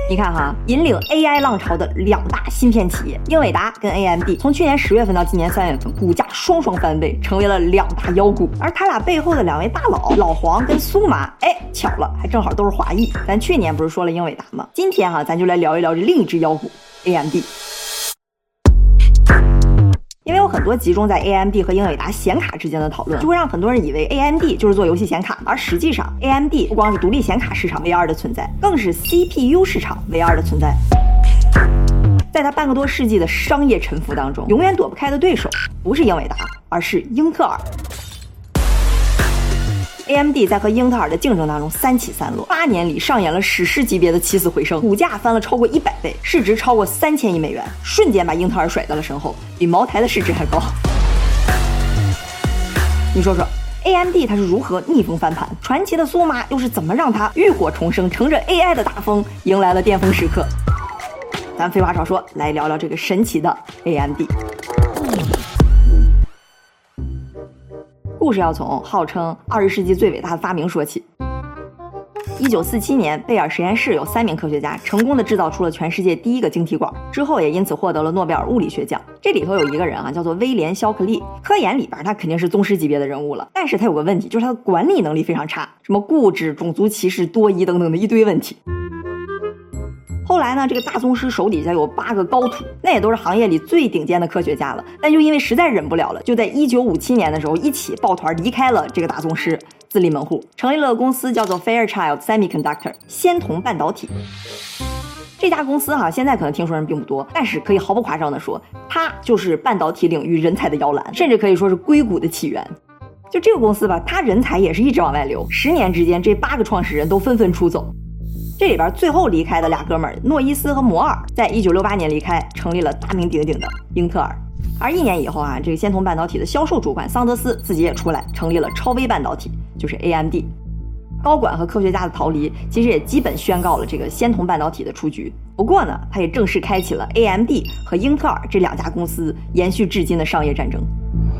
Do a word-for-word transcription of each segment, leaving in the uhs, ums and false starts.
你看哈，引领 A I 浪潮的两大芯片企业英伟达跟 A M D， 从去年十月份到今年三月份，股价双双翻倍，成为了两大妖股。而他俩背后的两位大佬老黄跟苏麻，哎，巧了，还正好都是华裔。咱去年不是说了英伟达吗？今天哈，咱就来聊一聊这另一只妖股 A M D。因为有很多集中在 A M D 和英伟达显卡之间的讨论，就会让很多人以为 A M D 就是做游戏显卡，而实际上 A M D 不光是独立显卡市场唯二的存在，更是 C P U 市场唯二的存在。在它半个多世纪的商业沉浮当中，永远躲不开的对手不是英伟达，而是英特尔。A M D 在和英特尔的竞争当中三起三落，八年里上演了史诗级别的起死回生，股价翻了超过一百倍，市值超过三千亿美元，瞬间把英特尔甩在了身后，比茅台的市值还高。你说说 A M D 它是如何逆风翻盘？传奇的苏麻又是怎么让它浴火重生，乘着 A I 的大风迎来了巅峰时刻？咱废话少说，来聊聊这个神奇的 A M D。故事要从号称二十世纪最伟大的发明说起。一九四七年，贝尔实验室有三名科学家成功的制造出了全世界第一个晶体管，之后也因此获得了诺贝尔物理学奖。这里头有一个人啊，叫做威廉肖克利，科研里边他肯定是宗师级别的人物了，但是他有个问题，就是他的管理能力非常差，什么固执、种族歧视、多疑等等的一堆问题。后来呢，这个大宗师手底下有八个高徒，那也都是行业里最顶尖的科学家了，但就因为实在忍不了了，就在一九五七年的时候一起抱团离开了这个大宗师，自立门户，成立了公司叫做 Fairchild Semiconductor 仙童半导体。这家公司哈、啊，现在可能听说人并不多，但是可以毫不夸张的说，它就是半导体领域人才的摇篮，甚至可以说是硅谷的起源。就这个公司吧，它人才也是一直往外流，十年之间这八个创始人都纷纷出走。这里边最后离开的俩哥们儿诺伊斯和摩尔，在一九六八年离开，成立了大名鼎鼎的英特尔。而一年以后啊，这个仙童半导体的销售主管桑德斯自己也出来，成立了超微半导体，就是 A M D。高管和科学家的逃离，其实也基本宣告了这个仙童半导体的出局。不过呢，它也正式开启了 A M D 和英特尔这两家公司延续至今的商业战争。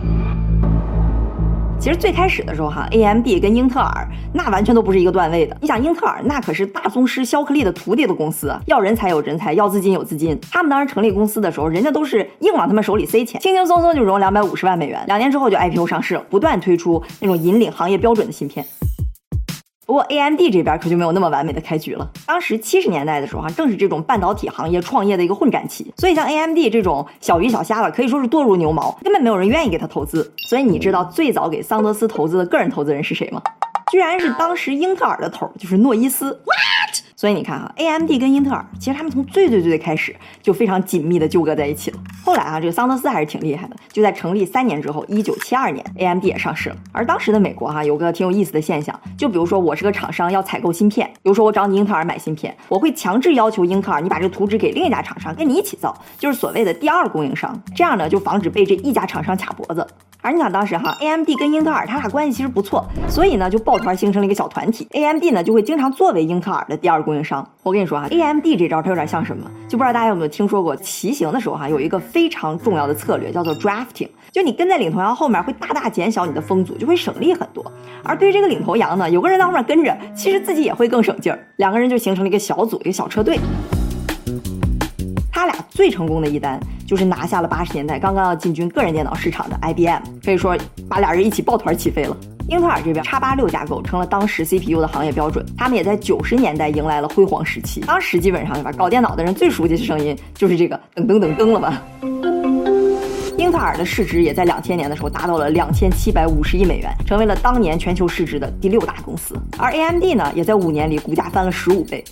其实最开始的时候哈 ，A M D 跟英特尔那完全都不是一个段位的。你想，英特尔那可是大宗师肖克利的徒弟的公司，要人才有人才，要资金有资金。他们当时成立公司的时候，人家都是硬往他们手里塞钱，轻轻松松就融两百五十万美元，两年之后就 I P O 上市了，不断推出那种引领行业标准的芯片。不过 A M D 这边可就没有那么完美的开局了。当时七十年代的时候哈，正是这种半导体行业创业的一个混战期，所以像 A M D 这种小鱼小虾吧，可以说是多如牛毛，根本没有人愿意给他投资。所以你知道最早给桑德斯投资的个人投资人是谁吗？居然是当时英特尔的头，就是诺伊斯。What？ 所以你看哈 ，A M D 跟英特尔其实他们从最最最最开始就非常紧密的纠葛在一起了。后来啊，这个桑德斯还是挺厉害的，就在成立三年之后，一九七二年 ，A M D 也上市了。而当时的美国哈、啊、有个挺有意思的现象，就比如说我是个厂商要采购芯片，比如说我找你英特尔买芯片，我会强制要求英特尔你把这个图纸给另一家厂商跟你一起造，就是所谓的第二供应商，这样呢就防止被这一家厂商卡脖子。而你想当时哈 ，A M D 跟英特尔他俩关系其实不错，所以呢就抱团形成了一个小团体。A M D 呢就会经常作为英特尔的第二供应商。我跟你说哈 ，A M D 这招它有点像什么？就不知道大家有没有听说过，骑行的时候哈有一个非常重要的策略叫做 drafting， 就你跟在领头羊后面会大大减小你的风阻，就会省力很多。而对于这个领头羊呢，有个人在后面跟着，其实自己也会更省劲儿，两个人就形成了一个小组，一个小车队。他俩最成功的一单就是拿下了八十年代刚刚要进军个人电脑市场的 I B M， 可以说把俩人一起抱团起飞了。英特尔这边 X 八十六 架构成了当时 C P U 的行业标准，他们也在九十年代迎来了辉煌时期。当时基本上对吧，搞电脑的人最熟悉的声音就是这个噔噔噔噔了吧。英特尔的市值也在两千年的时候达到了两千七百五十亿美元，成为了当年全球市值的第六大公司。而 A M D 呢，也在五年里股价翻了十五倍。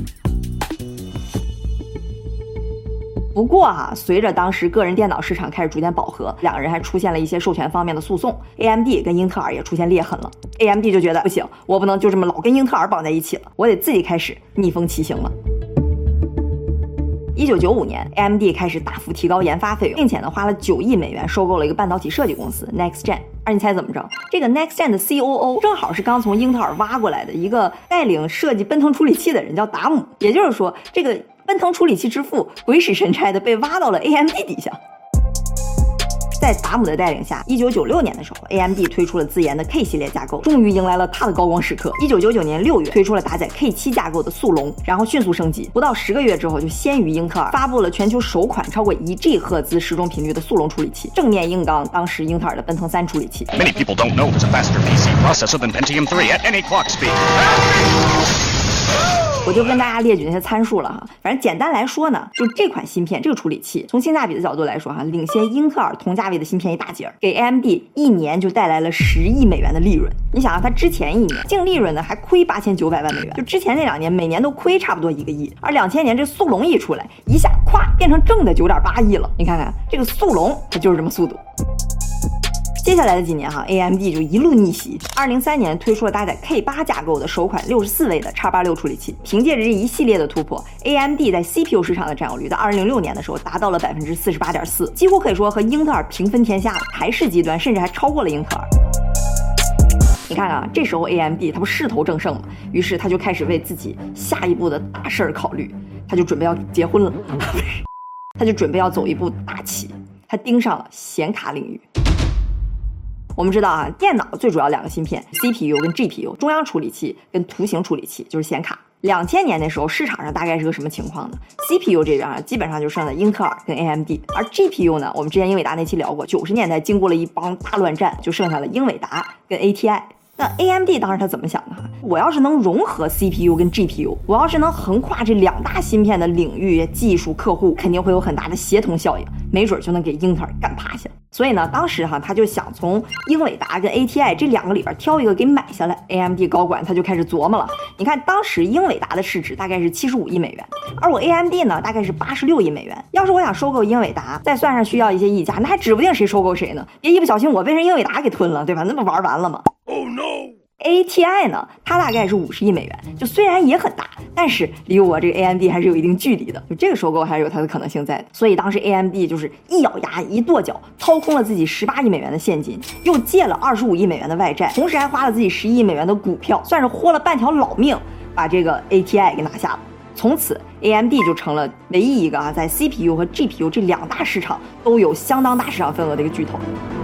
不过啊，随着当时个人电脑市场开始逐渐饱和，两个人还出现了一些授权方面的诉讼 ，A M D 跟英特尔也出现裂痕了。A M D 就觉得不行，我不能就这么老跟英特尔绑在一起了，我得自己开始逆风骑行了。一九九五年 ，A M D 开始大幅提高研发费用，并且呢花了九亿美元收购了一个半导体设计公司 NextGen。而你猜怎么着？这个 NextGen 的 C O O 正好是刚从英特尔挖过来的一个带领设计奔腾处理器的人，叫达姆。也就是说，这个奔腾处理器之父鬼使神差的被挖到了 A M D 底下。 在达姆的带领下，一九九六年的时候 ，A M D 推出了自研的 K 系列架构，终于迎来了它的高光时刻。一九九九年六月推出了搭载 K 七 架构的速龙，然后迅速升级，不到十个月之后就先于英特尔发布了全球首款超过一 G 赫兹时钟频率的速龙处理器，正面硬刚当时英特尔的奔腾三处理器。 Many people don't know it's a faster P C processor than Pentium three at any clock speed. 我就跟大家列举那些参数了哈，反正简单来说呢，就这款芯片这个处理器，从性价比的角度来说哈，领先英特尔同价位的芯片一大截儿，给 A M D 一年就带来了十亿美元的利润。你想啊，它之前一年净利润呢还亏八千九百万美元，就之前那两年每年都亏差不多一个亿，而两千年这速龙一出来，一下咵变成正的九点八亿了。你看看这个速龙，它就是这么速度。接下来的几年哈 ，A M D 就一路逆袭。二零零三年推出了搭载 K 八 架构的首款六十四位的 X 八六 处理器，凭借着这一系列的突破 ，A M D 在 C P U 市场的占有率在二零零六年的时候达到了百分之四十八点四，几乎可以说和英特尔平分天下了。台式机端甚至还超过了英特尔。你看啊，这时候 A M D 它不势头正盛嘛，于是他就开始为自己下一步的大事儿考虑，他就准备要结婚了，他就准备要走一步大棋，他盯上了显卡领域。我们知道啊，电脑最主要两个芯片 C P U 跟 G P U， 中央处理器跟图形处理器就是显卡。两千年那时候市场上大概是个什么情况呢？ C P U 这边啊，基本上就剩了英特尔跟 A M D， 而 G P U 呢，我们之前英伟达那期聊过，九十年代经过了一帮大乱战，就剩下了英伟达跟 A T I。那 A M D 当时他怎么想的？我要是能融合 C P U 跟 G P U， 我要是能横跨这两大芯片的领域、技术、客户，肯定会有很大的协同效应，没准就能给英特尔干趴下。所以呢，当时哈他就想从英伟达跟 A T I 这两个里边挑一个给买下来。A M D 高管他就开始琢磨了，你看当时英伟达的市值大概是七十五亿美元，而我 A M D 呢大概是八十六亿美元。要是我想收购英伟达，再算上需要一些溢价，那还指不定谁收购谁呢？别一不小心我被人英伟达给吞了，对吧？那不玩完了吗？ Oh no！A T I 呢，它大概是五十亿美元，就虽然也很大，但是离我这个 A M D 还是有一定距离的，就这个收购还是有它的可能性在的。所以当时 A M D 就是一咬牙一跺脚，掏空了自己十八亿美元的现金，又借了二十五亿美元的外债，同时还花了自己十一亿美元的股票，算是豁了半条老命，把这个 A T I 给拿下了。从此 A M D 就成了唯一一个啊在 C P U 和 G P U 这两大市场都有相当大市场份额的一个巨头。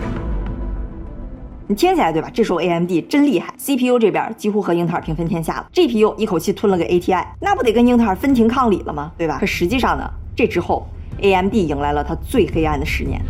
你听起来对吧？这时候 A M D 真厉害 ，C P U 这边几乎和英特尔平分天下了 ，G P U 一口气吞了个 A T I， 那不得跟英特尔分庭抗礼了吗？对吧？可实际上呢，这之后 A M D 迎来了它最黑暗的十年。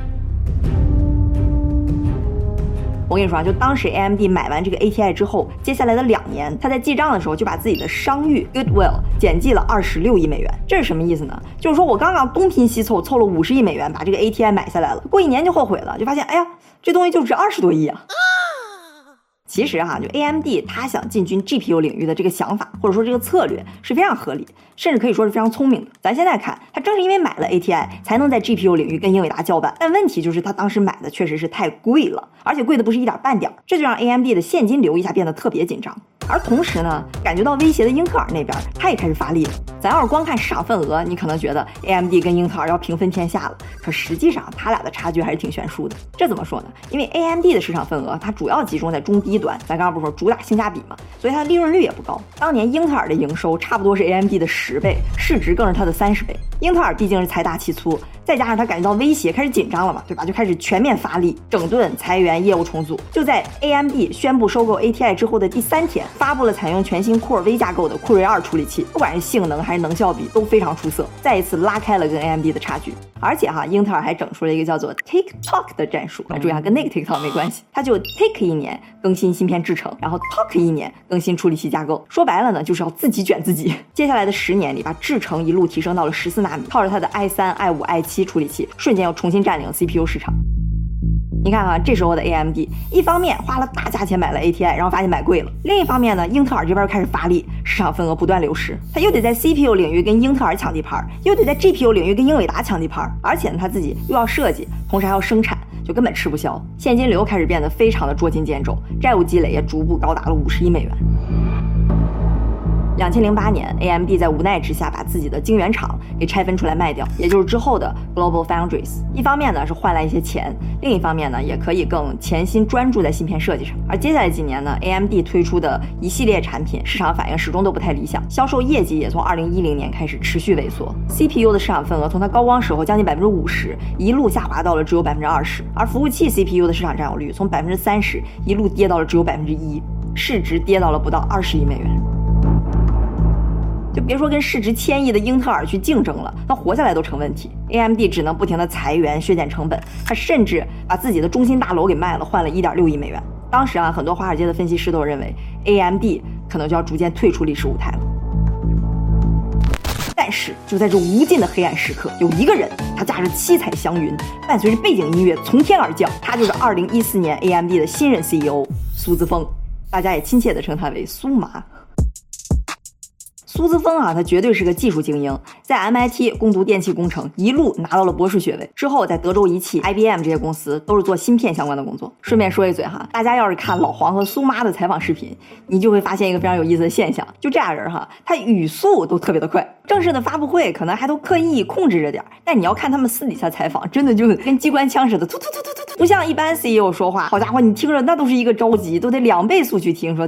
我跟你说啊，就当时 A M D 买完这个 A T I 之后，接下来的两年，他在记账的时候就把自己的商誉 Goodwill 减记了二十六亿美元。这是什么意思呢？就是说我刚刚东拼西凑，凑了五十亿美元把这个 A T I 买下来了，过一年就后悔了，就发现哎呀，这东西就值二十多亿啊。其实哈，就 A M D 它想进军 G P U 领域的这个想法，或者说这个策略是非常合理，甚至可以说是非常聪明的。咱现在看，它正是因为买了 A T I， 才能在 G P U 领域跟英伟达叫板。但问题就是，它当时买的确实是太贵了，而且贵的不是一点半点，这就让 A M D 的现金流一下变得特别紧张。而同时呢，感觉到威胁的英特尔那边，它也开始发力了。咱要是光看市场份额，你可能觉得 A M D 跟英特尔要平分天下了，可实际上它俩的差距还是挺悬殊的。这怎么说呢？因为 A M D 的市场份额它主要集中在中低端，咱刚刚不是说主打性价比嘛，所以它的利润率也不高。当年英特尔的营收差不多是 A M D 的十倍，市值更是它的三十倍。英特尔毕竟是财大气粗，再加上他感觉到威胁，开始紧张了嘛，对吧？就开始全面发力，整顿、裁员、业务重组。就在 A M D 宣布收购 A T I 之后的第三天，发布了采用全新酷睿 V 架构的酷睿二处理器，不管是性能还是能效比都非常出色，再一次拉开了跟 A M D 的差距。而且哈，英特尔还整出了一个叫做 Tick-Tock 的战术，注意哈，跟那个 TikTok 没关系，它就 Tick 一年更新芯片制程，然后 Tock 一年更新处理器架构。说白了呢，就是要自己卷自己。接下来的十年里，把制程一路提升到了十四纳米，靠着它的 i 三、i 五、i 七 处理器，瞬间又重新占领 C P U 市场。你看啊，这时候的 A M D 一方面花了大价钱买了 A T I， 然后发现买贵了；另一方面呢，英特尔这边开始发力，市场份额不断流失，他又得在 C P U 领域跟英特尔抢地盘，又得在 G P U 领域跟英伟达抢地盘，而且呢他自己又要设计，同时还要生产，就根本吃不消，现金流开始变得非常的捉襟见肘，债务积累也逐步高达了五十亿美元。 两千零八年 A M D 在无奈之下把自己的晶圆厂给拆分出来卖掉，也就是之后的 Global Foundries。一方面呢是换来一些钱，另一方面呢也可以更潜心专注在芯片设计上。而接下来几年呢 A M D 推出的一系列产品市场反应始终都不太理想，销售业绩也从二零一零年开始持续萎缩。 C P U 的市场份额从它高光时候将近 百分之五十 一路下滑到了只有 百分之二十， 而服务器 C P U 的市场占有率从 百分之三十 一路跌到了只有 百分之一， 市值跌到了不到二十亿美元。就别说跟市值千亿的英特尔去竞争了，它活下来都成问题。 A M D 只能不停的裁员削减成本，它甚至把自己的中心大楼给卖了，换了 一点六亿美元。当时啊，很多华尔街的分析师都认为 A M D 可能就要逐渐退出历史舞台了。但是就在这无尽的黑暗时刻，有一个人，他驾着七彩祥云，伴随着背景音乐从天而降，他就是二零一四年 A M D 的新任 C E O 苏姿丰，大家也亲切地称他为苏麻。苏姿丰啊，他绝对是个技术精英，在 M I T 攻读电气工程，一路拿到了博士学位，之后在德州仪器、I B M 这些公司都是做芯片相关的工作。顺便说一嘴哈，大家要是看老黄和苏妈的采访视频，你就会发现一个非常有意思的现象，就这俩人哈，他语速都特别的快，正式的发布会可能还都刻意控制着点，但你要看他们私底下采访，真的就跟机关枪似的，突突突突突突，不像一般 C E O 说话，好家伙，你听着那都是一个着急，都得两倍速去听，说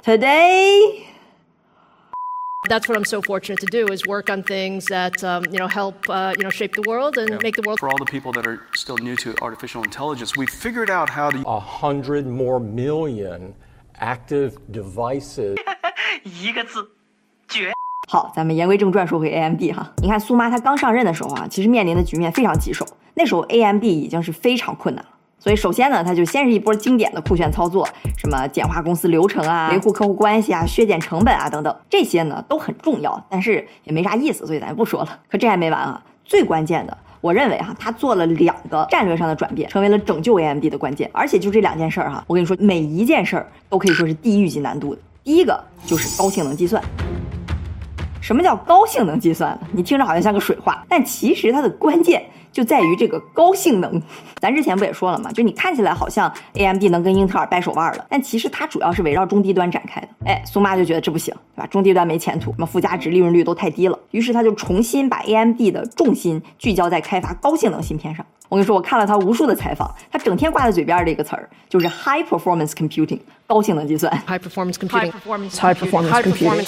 Today。That's what I'm so fortunate to do is work on things that um, you know help uh, you know shape the world and yeah. make the world. For all the people that are still new to artificial intelligence, we figured out how to. A hundred more million active devices. 一个字，绝。好，咱们言归正传，说回 A M D 哈。你看苏妈她刚上任的时候啊，其实面临的局面非常棘手，那时候 A M D 已经是非常困难了。所以首先呢，它就先是一波经典的酷炫操作，什么简化公司流程啊，维护客户关系啊，削减成本啊等等，这些呢都很重要，但是也没啥意思，所以咱不说了。可这还没完啊，最关键的，我认为哈，他做了两个战略上的转变，成为了拯救 A M D 的关键。而且就这两件事儿哈，我跟你说，每一件事儿都可以说是地狱级难度的。第一个就是高性能计算。什么叫高性能计算呢？你听着好像像个水话，但其实它的关键就在于这个高性能。咱之前不也说了吗？就你看起来好像 A M D 能跟英特尔掰手腕了，但其实它主要是围绕中低端展开的。哎，苏妈就觉得这不行，对吧？中低端没前途，什么附加值利润率都太低了。于是他就重新把 A M D 的重心聚焦在开发高性能芯片上。我跟你说，我看了他无数的采访，他整天挂在嘴边的一个词儿就是 high performance computing， 高性能计算。 High performance computing。 High performance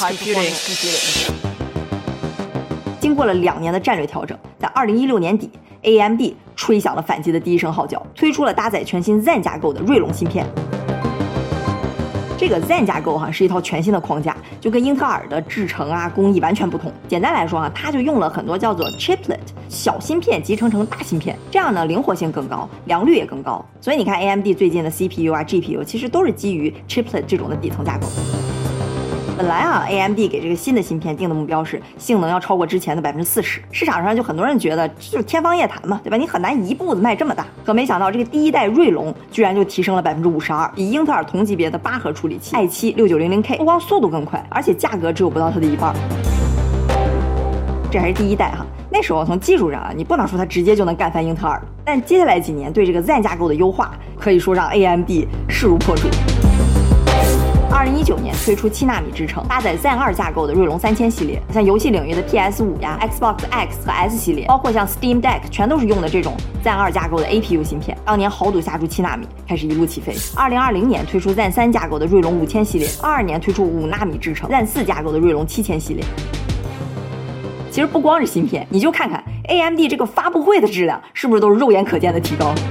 computing。经过了两年的战略调整，在二零一六年底 ，A M D 吹响了反击的第一声号角，推出了搭载全新 Zen 架构的锐龙芯片。这个 Zen 架构哈是一套全新的框架，就跟英特尔的制程啊工艺完全不同。简单来说啊，它就用了很多叫做 chiplet 小芯片集成成大芯片，这样呢灵活性更高，良率也更高。所以你看 A M D 最近的 C P U 啊 G P U 其实都是基于 chiplet 这种的底层架构。本来啊 ，A M D 给这个新的芯片定的目标是性能要超过之前的 百分之四十， 市场上就很多人觉得这就是天方夜谭嘛，对吧？你很难一步子迈这么大。可没想到这个第一代锐龙居然就提升了 百分之五十二， 比英特尔同级别的八核处理器 i 七 六九零零 K 不光速度更快，而且价格只有不到它的一半。这还是第一代哈，那时候从技术上啊，你不能说它直接就能干翻英特尔，但接下来几年对这个 Zen 架构的优化，可以说让 A M D 势如破竹。二零一九年推出七纳米制程，搭载 Zen 二架构的锐龙三千系列，像游戏领域的 P S 五 呀、Xbox X 和 S 系列，包括像 Steam Deck， 全都是用的这种 Zen 二架构的 A P U 芯片。当年豪赌下注七纳米，开始一路起飞。二零二零年推出 Zen 三架构的锐龙五千系列，二二年推出五纳米制程 Zen 四架构的锐龙七千系列。其实不光是芯片，你就看看 A M D 这个发布会的质量，是不是都是肉眼可见的提高？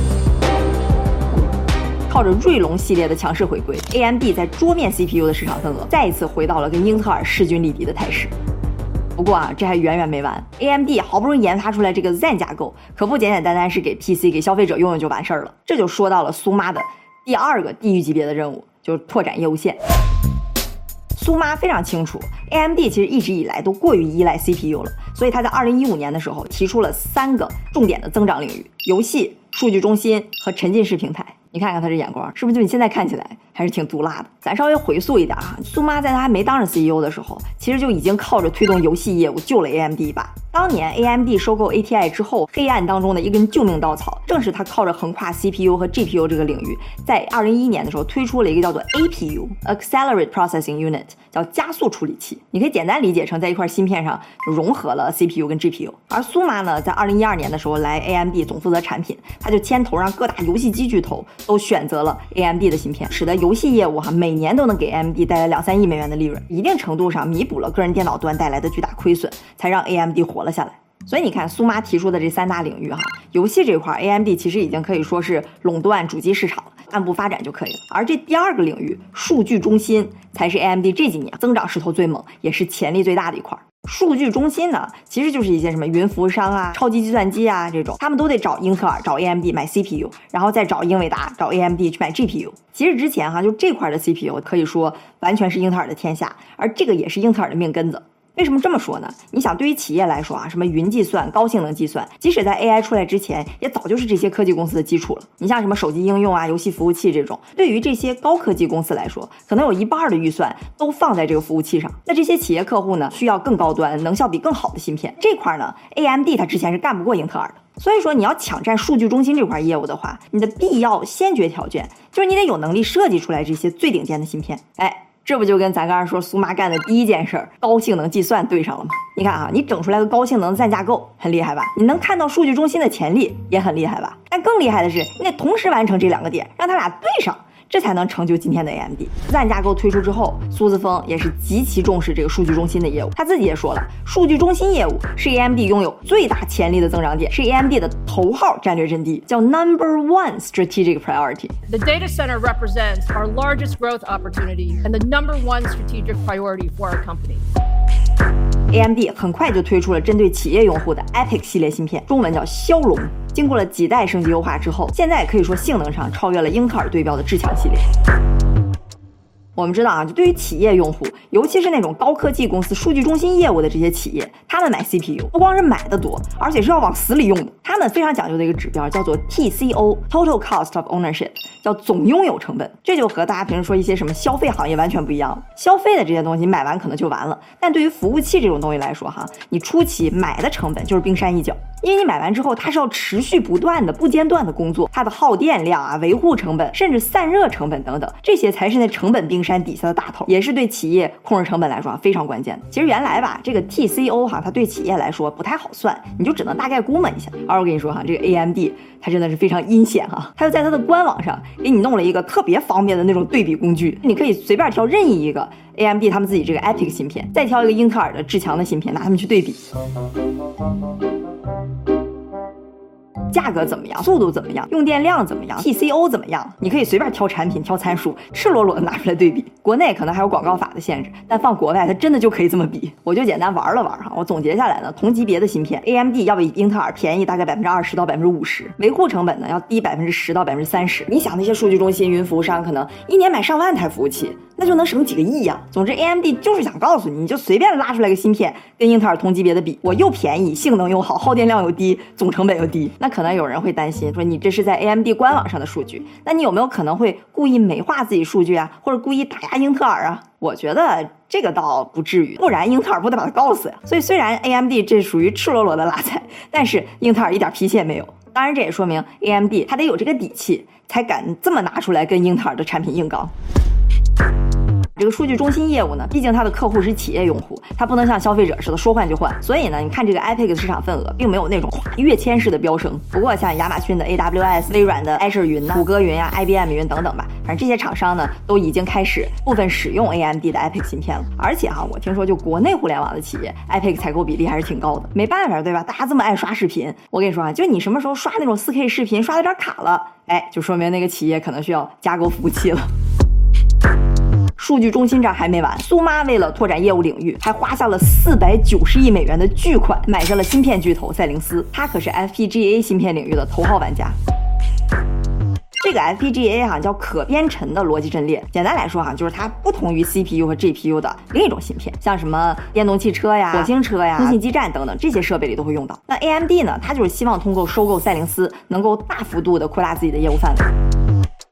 靠着锐龙系列的强势回归 ，A M D 在桌面 C P U 的市场份额再一次回到了跟英特尔势均力敌的态势。不过啊，这还远远没完 ，A M D 好不容易研发出来这个 Zen 架构，可不简简单单是给 P C 给消费者用用就完事儿了。这就说到了苏妈的第二个地狱级别的任务，就是拓展业务线。苏妈非常清楚 ，A M D 其实一直以来都过于依赖 C P U 了，所以他在二零一五年的时候提出了三个重点的增长领域：游戏、数据中心和沉浸式平台。你看看他这眼光，是不是就你现在看起来还是挺毒辣的？咱稍微回溯一点啊，苏妈在他还没当上 C E O 的时候，其实就已经靠着推动游戏业务救了 A M D 一把。 当年 A M D 收购 A T I 之后，黑暗当中的一根救命稻草，正是它靠着横跨 C P U 和 G P U 这个领域，在二零一一年的时候推出了一个叫做 A P U Accelerate Processing Unit， 叫加速处理器。你可以简单理解成在一块芯片上融合了 C P U 跟 G P U。而苏妈呢，在二零一二年的时候来 A M D 总负责产品，他就牵头让各大游戏机巨头都选择了 A M D 的芯片，使得游戏业务哈每年都能给 A M D 带来两三亿美元的利润，一定程度上弥补了个人电脑端带来的巨大亏损，才让 A M D 活了下来。所以你看，苏妈提出的这三大领域哈，游戏这块 A M D 其实已经可以说是垄断主机市场了，按部发展就可以了。而这第二个领域，数据中心，才是 A M D 这几年增长势头最猛，也是潜力最大的一块。数据中心呢，其实就是一些什么云服务商啊、超级计算机啊这种，他们都得找英特尔、找 A M D 买 C P U， 然后再找英伟达、找 A M D 去买 G P U。其实之前哈，就这块的 C P U 可以说完全是英特尔的天下，而这个也是英特尔的命根子。为什么这么说呢？你想，对于企业来说啊，什么云计算、高性能计算，即使在 A I 出来之前，也早就是这些科技公司的基础了。你像什么手机应用啊、游戏服务器这种，对于这些高科技公司来说，可能有一半的预算都放在这个服务器上。那这些企业客户呢，需要更高端、能效比更好的芯片，这块呢 ，A M D 它之前是干不过英特尔的。所以说，你要抢占数据中心这块业务的话，你的必要先决条件就是你得有能力设计出来这些最顶尖的芯片。哎。这不就跟咱刚才说苏妈干的第一件事儿高性能计算对上了吗？你看啊，你整出来个高性能的自然架构很厉害吧？你能看到数据中心的潜力也很厉害吧？但更厉害的是，你得同时完成这两个点，让它俩对上，这才能成就今天的 A M D。自然架构推出之后，苏姿峰也是极其重视这个数据中心的业务，他自己也说了，数据中心业务是 A M D 拥有最大潜力的增长点，是 A M D 的头号战略阵地，叫 Number One Strategic Priority。 The data center represents our largest growth opportunity and the number one strategic priority for our company。 A M D 很快就推出了针对企业用户的 E P I C 系列芯片，中文叫骁龙。经过了几代升级优化之后，现在可以说性能上超越了英特尔对标的至强系列。我们知道啊，就对于企业用户，尤其是那种高科技公司、数据中心业务的这些企业，他们买 C P U 不光是买的多，而且是要往死里用的。他们非常讲究的一个指标叫做 T C O Total Cost of Ownership， 叫总拥有成本。这就和大家平时说一些什么消费行业完全不一样了。消费的这些东西买完可能就完了，但对于服务器这种东西来说哈，你初期买的成本就是冰山一角。因为你买完之后，它是要持续不断的、不间断的工作，它的耗电量啊、维护成本，甚至散热成本等等，这些才是那成本冰山底下的大头，也是对企业控制成本来说非常关键的。其实原来吧，这个 T C O 哈，它对企业来说不太好算，你就只能大概估摸一下。而我跟你说哈，这个 A M D 它真的是非常阴险哈，它就在它的官网上给你弄了一个特别方便的那种对比工具，你可以随便挑任意一个 A M D 他们自己这个 E P I C 芯片，再挑一个英特尔的至强的芯片，拿它们去对比。价格怎么样，速度怎么样，用电量怎么样， T C O 怎么样，你可以随便挑产品挑参数，赤裸裸的拿出来对比。国内可能还有广告法的限制，但放国外它真的就可以这么比。我就简单玩了玩哈，我总结下来呢，同级别的芯片 A M D 要比英特尔便宜大概百分之二十到百分之五十，维护成本呢要低百分之十到百分之三十。你想那些数据中心、云服务商可能一年买上万台服务器，那就能省几个亿呀、啊。总之 A M D 就是想告诉你，你就随便拉出来个芯片跟英特尔同级别的比，我又便宜，性能又好，耗电量又低，总成本又低。那可能有人会担心说，你这是在 A M D 官网上的数据，那你有没有可能会故意美化自己数据啊，或者故意打压英特尔啊？我觉得这个倒不至于，不然英特尔不得把它告死呀。所以虽然 A M D 这属于赤裸裸的拉踩，但是英特尔一点脾气也没有。当然这也说明 A M D 它得有这个底气，才敢这么拿出来跟英特尔的产品硬刚。这个数据中心业务呢，毕竟它的客户是企业用户，它不能像消费者似的说换就换，所以呢，你看这个 E P I C 的市场份额并没有那种跨越千式的飙升。不过像亚马逊的 A W S、微软的 Azure 云、谷歌云啊、I B M 云等等吧，反正这些厂商呢都已经开始部分使用 A M D 的 E P I C 芯片了。而且哈，我听说就国内互联网的企业 E P I C 采购比例还是挺高的。没办法，对吧？大家这么爱刷视频，我跟你说啊，就你什么时候刷那种 四K 视频刷的有点卡了，哎，就说明那个企业可能需要加购服务器了。数据中心这儿还没完，苏妈为了拓展业务领域，还花下了四百九十亿美元的巨款，买下了芯片巨头赛灵思，它可是 F P G A 芯片领域的头号玩家。这个 F P G A 哈叫可编程的逻辑阵列，简单来说哈，就是它不同于 C P U 和 G P U 的另一种芯片，像什么电动汽车呀、火星车呀、通信基站等等这些设备里都会用到。那 A M D 呢，它就是希望通过收购赛灵思，能够大幅度的扩大自己的业务范围。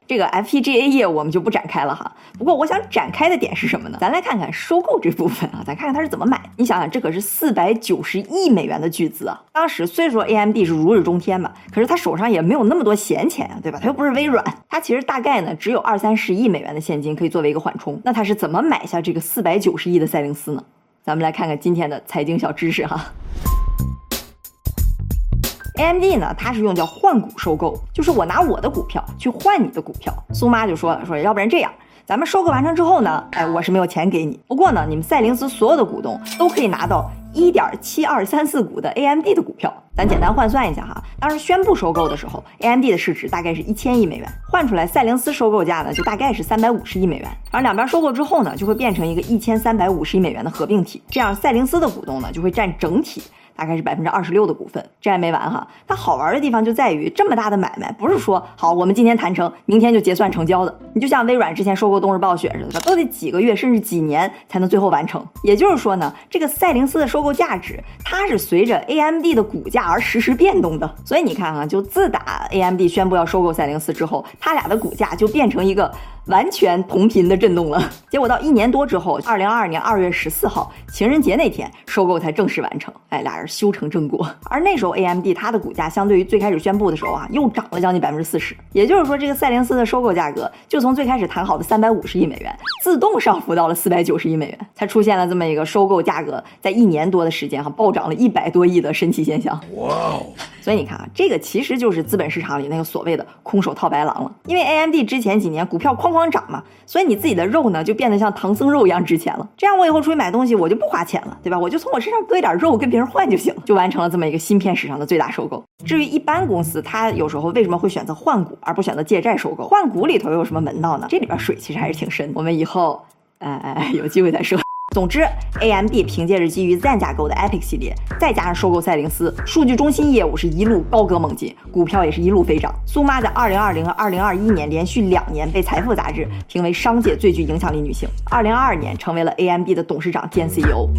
这个 F P G A 业务我们就不展开了哈。不过我想展开的点是什么呢？咱来看看收购这部分啊，咱看看它是怎么买。你想想，这可是四百九十亿美元的巨资啊！当时虽说 A M D 是如日中天吧，可是他手上也没有那么多闲钱啊，对吧？他又不是微软，他其实大概呢只有二三十亿美元的现金可以作为一个缓冲。那他是怎么买下这个四百九十亿的赛灵思呢？咱们来看看今天的财经小知识哈。A M D 呢，它是用叫换股收购，就是我拿我的股票去换你的股票。苏妈就说了，说要不然这样，咱们收购完成之后呢，哎，我是没有钱给你，不过呢，你们赛灵思所有的股东都可以拿到 一点七二三四 股的 A M D 的股票。咱简单换算一下哈，当时宣布收购的时候 ，A M D 的市值大概是一千亿美元，换出来赛灵思收购价呢，就大概是三百五十亿美元。而两边收购之后呢，就会变成一个一千三百五十亿美元的合并体，这样赛灵思的股东呢，就会占整体大概是百分之二十六的股份。这还没完哈，它好玩的地方就在于这么大的买卖，不是说好我们今天谈成，明天就结算成交的。你就像微软之前收购动视暴雪似的，都得几个月甚至几年才能最后完成。也就是说呢，这个赛灵思的收购价值，它是随着 A M D 的股价而实时变动的。所以你看啊，就自打 A M D 宣布要收购赛灵思之后，它俩的股价就变成一个完全同频的震动了。结果到一年多之后，二零二二年二月十四号情人节那天，收购才正式完成。哎，俩人修成正果。而那时候 A M D 它的股价相对于最开始宣布的时候啊，又涨了将近百分之四十。也就是说，这个赛灵思的收购价格就从最开始谈好的三百五十亿美元，自动上浮到了四百九十亿美元，才出现了这么一个收购价格在一年多的时间哈、啊、暴涨了一百多亿的神奇现象。哇！所以你看啊，这个其实就是资本市场里那个所谓的空手套白狼了。因为 A M D 之前几年股票哐哐涨嘛，所以你自己的肉呢就变得像唐僧肉一样值钱了。这样我以后出去买东西我就不花钱了，对吧？我就从我身上割一点肉跟别人换就行了，就完成了这么一个芯片史上的最大收购。至于一般公司，它有时候为什么会选择换股而不选择借债收购？换股里头有什么门道呢？这里边水其实还是挺深，我们以后哎哎有机会再说。总之 A M D 凭借着基于 Zen 架构的 E P Y C 系列，再加上收购赛灵思，数据中心业务是一路高歌猛进，股票也是一路飞涨。苏妈在二零二零和二零二一年连续两年被财富杂志评为商界最具影响力女性，二零二二年成为了 A M D 的董事长兼 C E O。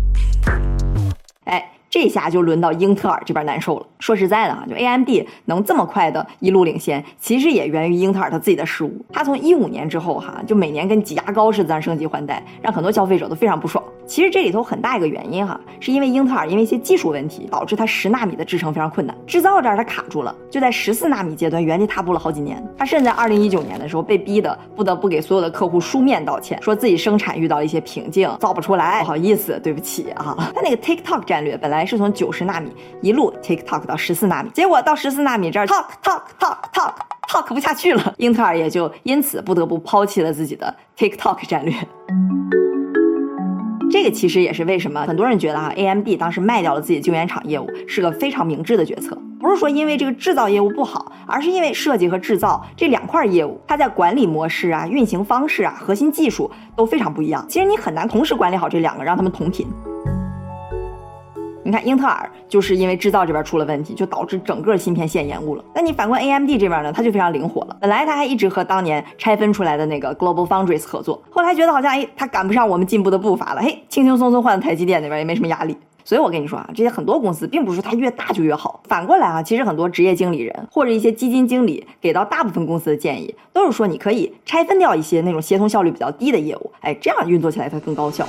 哎，这下就轮到英特尔这边难受了。说实在的啊，就 A M D 能这么快的一路领先，其实也源于英特尔他自己的失误。他从一五年之后哈，就每年跟挤牙膏似的在升级换代，让很多消费者都非常不爽。其实这里头很大一个原因哈，是因为英特尔因为一些技术问题，导致它十纳米的制程非常困难，制造这儿它卡住了，就在十四纳米阶段原地踏步了好几年。他甚至在二零一九年的时候被逼的不得不给所有的客户书面道歉，说自己生产遇到了一些瓶颈，造不出来，不好意思，对不起啊。他那个 TikTok 战略本来是从九十纳米一路 TikTok 到十四纳米，结果到十四纳米这儿 talk talk talk talk talk 不下去了，英特尔也就因此不得不抛弃了自己的 TikTok 战略。这个其实也是为什么很多人觉得哈 A M D 当时卖掉了自己的晶圆厂业务是个非常明智的决策。不是说因为这个制造业务不好，而是因为设计和制造这两块业务，它在管理模式啊、运行方式啊、核心技术都非常不一样。其实你很难同时管理好这两个，让他们同频。你看英特尔就是因为制造这边出了问题，就导致整个芯片线延误了。那你反观 A M D 这边呢，它就非常灵活了。本来它还一直和当年拆分出来的那个 Global Foundries 合作，后来觉得好像哎，它赶不上我们进步的步伐了，嘿，轻轻松松换到台积电那边也没什么压力。所以我跟你说啊，这些很多公司并不是它越大就越好。反过来啊，其实很多职业经理人或者一些基金经理给到大部分公司的建议，都是说你可以拆分掉一些那种协同效率比较低的业务，哎，这样运作起来才更高效。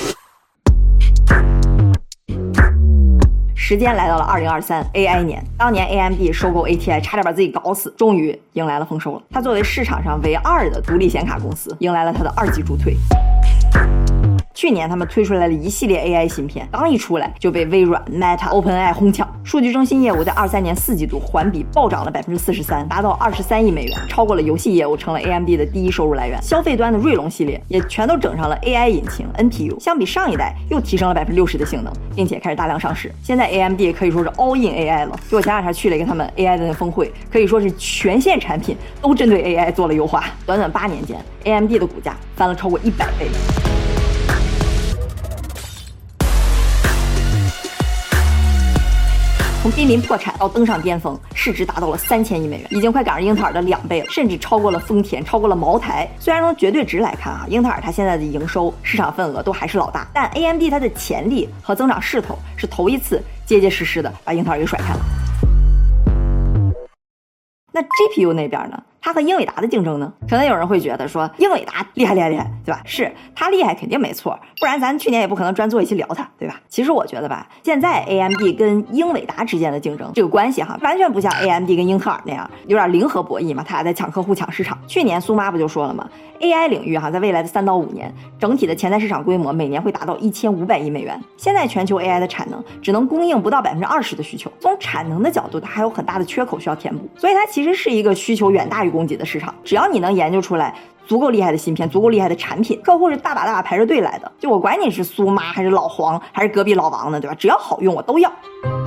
时间来到了二零二三 A I 年，当年 A M D 收购 A T I 差点把自己搞死，终于迎来了丰收了。它作为市场上唯二的独立显卡公司，迎来了它的二级助推。去年他们推出来了一系列 A I 芯片，刚一出来就被微软、Meta、OpenAI 轰抢。数据中心业务在二三年四季度环比暴涨了百分之四十三，达到二十三亿美元，超过了游戏业务，成了 A M D 的第一收入来源。消费端的锐龙系列也全都整上了 A I 引擎 N P U， 相比上一代又提升了百分之六十的性能，并且开始大量上市。现在 A M D 可以说是 all in A I 了。就我前两天去了一个他们 A I 的峰会，可以说是全线产品都针对 A I 做了优化。短短八年间 ，A M D 的股价翻了超过一百倍。从濒临破产到登上巅峰，市值达到了三千亿美元，已经快赶上英特尔的两倍了，甚至超过了丰田，超过了茅台。虽然从绝对值来看啊，英特尔它现在的营收、市场份额都还是老大，但 A M D 它的潜力和增长势头是头一次结结实实的把英特尔给甩开了。那 G P U 那边呢？ 它和英伟达的竞争呢？可能有人会觉得说英伟达厉害厉害厉害，对吧？是它厉害肯定没错，不然咱去年也不可能专做一期聊它，对吧？其实我觉得吧，现在 A M D 跟英伟达之间的竞争这个关系哈，完全不像 A M D 跟英特尔那样有点零和博弈嘛，他俩在抢客户抢市场。去年苏妈不就说了吗？ A I 领域哈，在未来的三到五年，整体的潜在市场规模每年会达到一千五百亿美元。现在全球 A I 的产能只能供应不到百分之二十的需求，从产能的角度，它还有很大的缺口需要填补，所以它其实是一个需求远大于供给的市场。只要你能研究出来足够厉害的芯片，足够厉害的产品，客户是大把大把排着队来的。就我管你是苏妈还是老黄还是隔壁老王呢，对吧？只要好用我都要。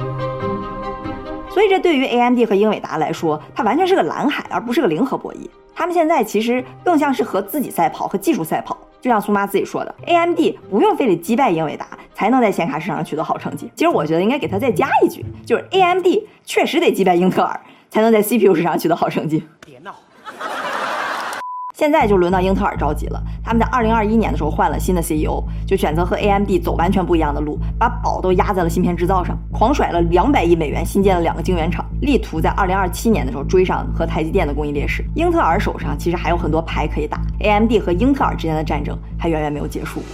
所以这对于 A M D 和英伟达来说，它完全是个蓝海，而不是个零和博弈。他们现在其实更像是和自己赛跑，和技术赛跑。就像苏妈自己说的 ，A M D 不用非得击败英伟达才能在显卡市场上取得好成绩。其实我觉得应该给他再加一句，就是 A M D 确实得击败英特尔才能在 C P U 市场取得好成绩。 别闹。 现在就轮到英特尔着急了，他们在二零二一年的时候换了新的 C E O， 就选择和 A M D 走完全不一样的路，把宝都压在了芯片制造上，狂甩了两百亿美元新建了两个晶圆厂，力图在二零二七年的时候追上和台积电的工艺劣势。英特尔手上其实还有很多牌可以打， A M D 和英特尔之间的战争还远远没有结束。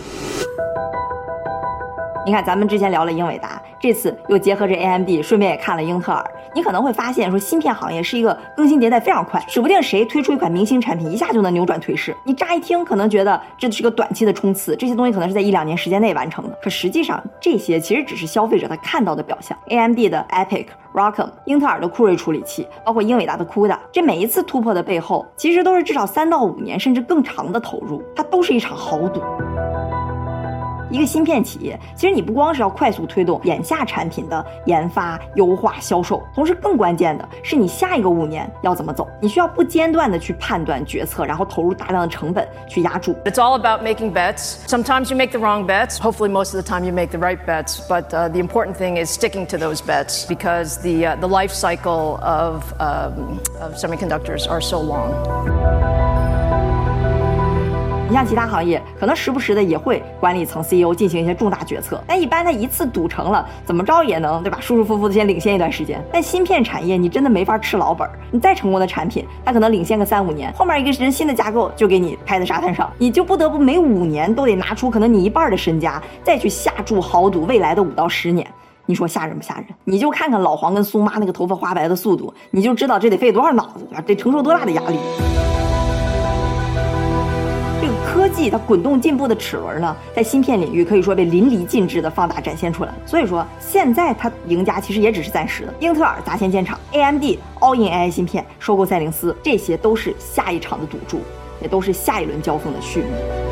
你看咱们之前聊了英伟达，这次又结合着 A M D， 顺便也看了英特尔。你可能会发现说芯片行业是一个更新迭代非常快，指不定谁推出一款明星产品一下就能扭转颓势。你乍一听可能觉得这是个短期的冲刺，这些东西可能是在一两年时间内完成的，可实际上这些其实只是消费者他看到的表象。 A M D 的 Epic、Rockham， 英特尔的酷睿处理器，包括英伟达的 CUDA， 这每一次突破的背后其实都是至少三到五年甚至更长的投入，它都是一场豪赌。一个芯片企业，其实你不光是要快速推动眼下产品的研发、优化、销售，同时更关键的是你下一个五年要怎么走。你需要不间断的去判断决策，然后投入大量的成本去压住。 It's all about making bets. Sometimes you make the wrong bets. Hopefully most of the time you make the right bets. But uh, the important thing is sticking to those bets because the, uh, the life cycle of, um, of semiconductors are so long. 你像其他行业可能时不时的也会管理层 C E O 进行一些重大决策，但一般他一次赌成了，怎么着也能对吧舒舒服服的先领先一段时间。但芯片产业你真的没法吃老本，你再成功的产品它可能领先个三五年，后面一个人新的架构就给你拍在沙滩上，你就不得不每五年都得拿出可能你一半的身家再去下注豪赌未来的五到十年。你说吓人不吓人？你就看看老黄跟苏妈那个头发花白的速度，你就知道这得费多少脑子，对吧？得承受多大的压力。这个科技它滚动进步的齿轮呢，在芯片领域可以说被淋漓尽致的放大展现出来。所以说现在它赢家其实也只是暂时的。英特尔砸钱建厂， A M D all in A I 芯片，收购赛灵思，这些都是下一场的赌注，也都是下一轮交锋的序幕。